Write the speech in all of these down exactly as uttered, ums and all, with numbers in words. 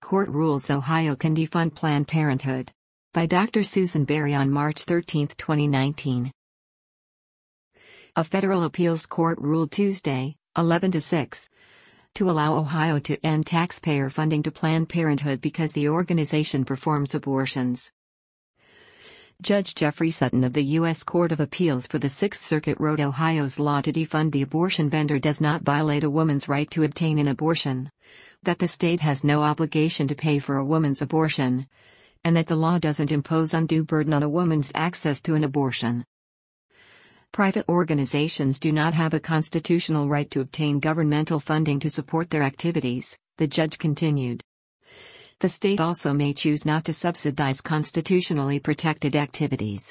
Court rules Ohio can defund Planned Parenthood. By Doctor Susan Berry on March thirteenth, twenty nineteen. A federal appeals court ruled Tuesday, eleven to six, to allow Ohio to end taxpayer funding to Planned Parenthood because the organization performs abortions. Judge Jeffrey Sutton of the U S Court of Appeals for the Sixth Circuit wrote Ohio's law to defund the abortion vendor does not violate a woman's right to obtain an abortion, that the state has no obligation to pay for a woman's abortion, and that the law doesn't impose undue burden on a woman's access to an abortion. Private organizations do not have a constitutional right to obtain governmental funding to support their activities, the judge continued. The state also may choose not to subsidize constitutionally protected activities.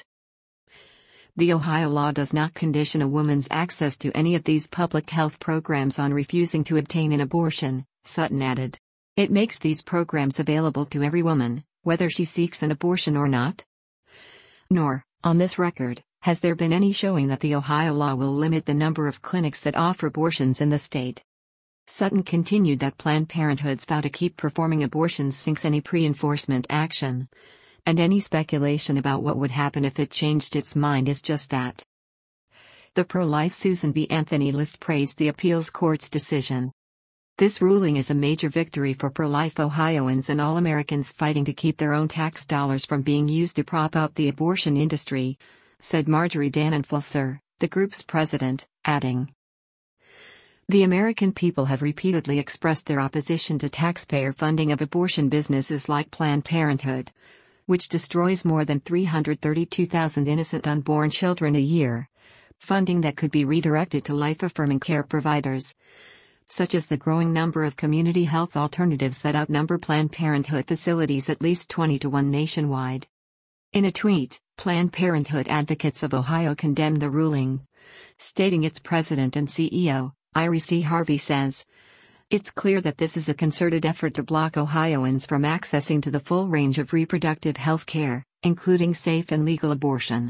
The Ohio law does not condition a woman's access to any of these public health programs on refusing to obtain an abortion, Sutton added. It makes these programs available to every woman, whether she seeks an abortion or not. Nor, on this record, has there been any showing that the Ohio law will limit the number of clinics that offer abortions in the state. Sutton continued that Planned Parenthood's vow to keep performing abortions sinks any pre-enforcement action, and any speculation about what would happen if it changed its mind is just that. The pro-life Susan B. Anthony List praised the appeals court's decision. This ruling is a major victory for pro-life Ohioans and all Americans fighting to keep their own tax dollars from being used to prop up the abortion industry, said Marjorie Dannenfelser, the group's president, adding. The American people have repeatedly expressed their opposition to taxpayer funding of abortion businesses like Planned Parenthood, which destroys more than three hundred thirty-two thousand innocent unborn children a year, funding that could be redirected to life-affirming care providers, such as the growing number of community health alternatives that outnumber Planned Parenthood facilities at least twenty to one nationwide. In a tweet, Planned Parenthood advocates of Ohio condemned the ruling, stating its president and C E O, Irie C. Harvey says, "It's clear that this is a concerted effort to block Ohioans from accessing to the full range of reproductive health care, including safe and legal abortion."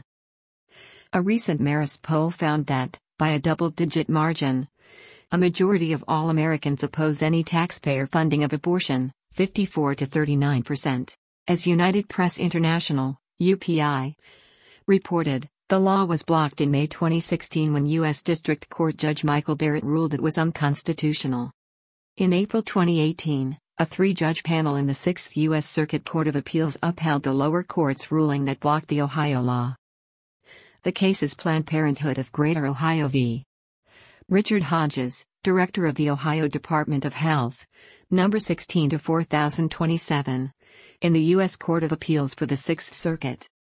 A recent Marist poll found that, by a double-digit margin, a majority of all Americans oppose any taxpayer funding of abortion, fifty-four to thirty-nine percent. As United Press International, U P I, reported, the law was blocked in May twenty sixteen when U S District Court Judge Michael Barrett ruled it was unconstitutional. In April twenty eighteen, a three-judge panel in the Sixth U S Circuit Court of Appeals upheld the lower court's ruling that blocked the Ohio law. The case is Planned Parenthood of Greater Ohio v. Richard Hodges, Director of the Ohio Department of Health, number sixteen to four thousand twenty-seven, in the U S Court of Appeals for the Sixth Circuit.